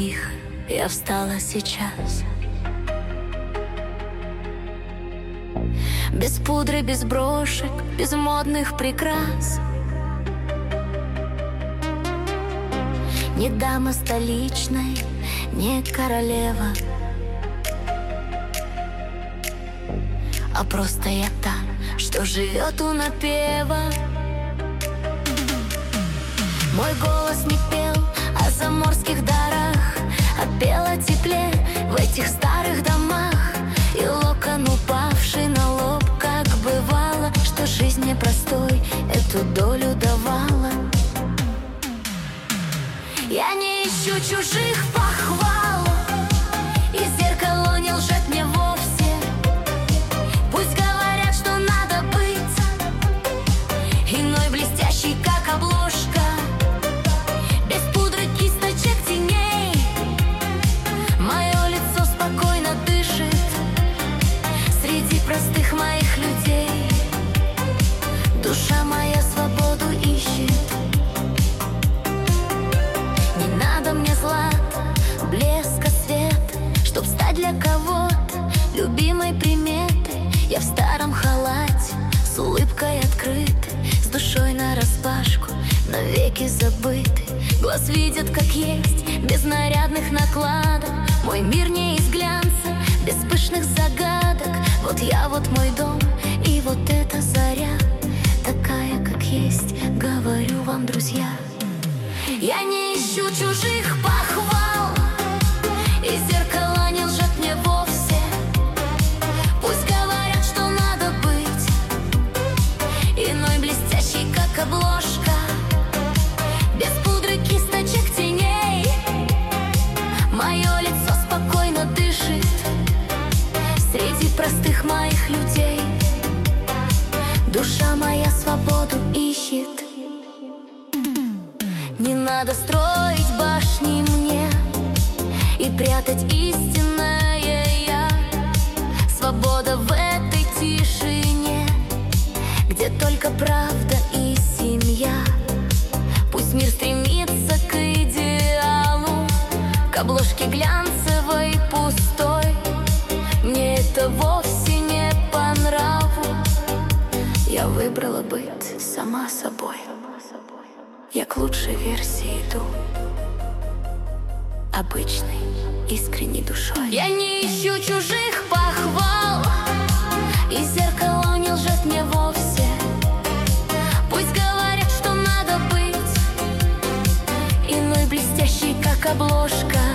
тихо я встала сейчас. Без пудры, без брошек, без модных прикрас. Не дама столичная, не королева, а просто я та, что живет у напева. Мой голос не пел о заморских дарах, а пел о тепле в этих старых домах. И локон, упавший на лоб, как бывало, что жизнь непростой эту долю давала. Я не ищу чужих похвал, и зеркало не лжет мне вовсе. Пусть говорят, что надо быть иной, блестящей, как обложка, без пудры, кисточек, теней. Мое лицо спокойно дышит среди простых моих людей. Душа моя свободу ищет. Не надо мне злата, блеска, света, чтоб стать для кого-то любимой приметой. Я в старом халате, с улыбкой открытой, с душой нараспашку, навеки забытый. Глаз видит, как есть, без нарядных накладок. Мой мир не из глянца, без пышных загадок. Вот я, вот мой дом, и вот эта заря, такая, как есть, говорю вам, друзья. Я не ищу чужих похвал, и зеркало не лжет мне вовсе. Пусть говорят, что надо быть иной, блестящей, как обложка, без пудры, кисточек, теней. Мое лицо спокойно дышит среди простых моих людей. Душа моя свободу ищет. Не надо строить башни мне и прятать истинное я. Свобода в этой тишине, где только правда и семья. Пусть мир стремится к идеалу, к обложке глянцевой, пустой. Мне это вовсе не по нраву. Я выбрала быть сама собой. Я к лучшей версии иду, обычной, искренней душой. Я не ищу чужих похвал, и зеркало не лжет мне вовсе. Пусть говорят, что надо быть иной, блестящей, как обложка,